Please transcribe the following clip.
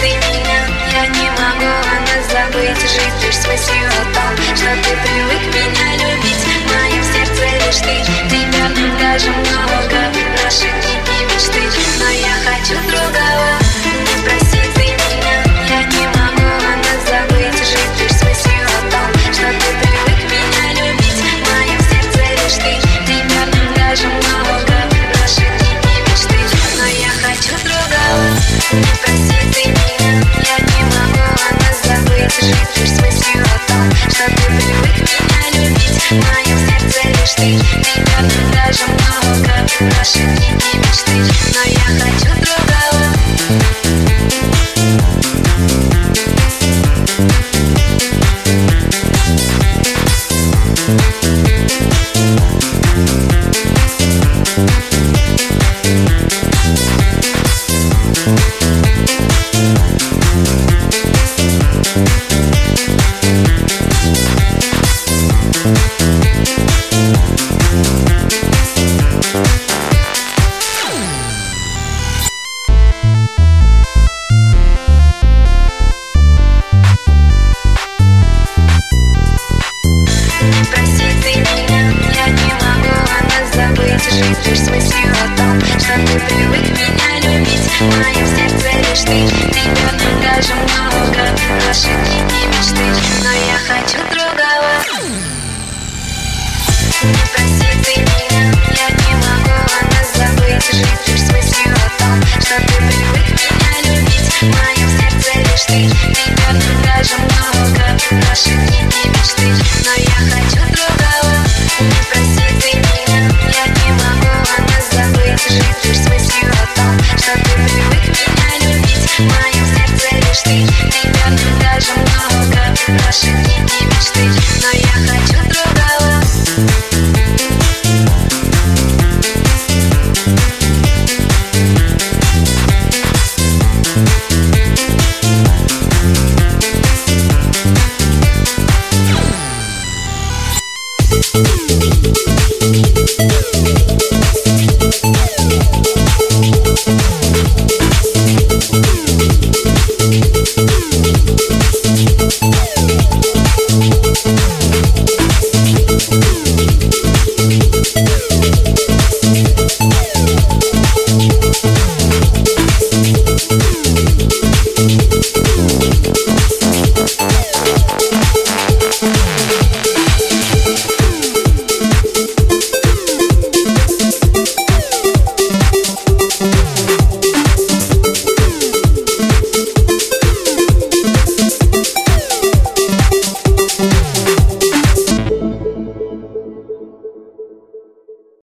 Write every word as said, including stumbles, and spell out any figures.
ты меня, я не могу о нас забыть. Жить лишь с мыслью о том, что ты привык меня любить. В моем сердце лишь ты, тебя нам даже много. Наши дни и мечты, но я хочу другого. Не проси ты меня, я не могу о нас забыть. Жить лишь с мыслью о том, что ты привык меня любить. В моем сердце лишь ты, тебя нам даже много. Наши дни и мечты, но я хочу другого. Не проси ты меня, я не могу о нас забыть. Жить лишь с мыслью о том, что ты привык меня любить. В моем сердце лишь ты, тебя нам даже много. Наши дни и мечты, но я хочу другого. Жить лишь с мыслью о том, что ты привык меня любить. В моем сердце лишь ты, тебя нам даже много. Наши дни и мечты, но я хочу другого. Не проси ты меня, я не могу о нас забыть. Жить лишь с мыслью о том, что ты привык меня любить. В моем сердце лишь ты, тебя нам даже много. Наши дни и мечты, но я хочу другого. Не проси ты меня, я не могу о нас забыть. Жить лишь с мыслью о том, что ты привык меня любить. В моем сердце лишь ты,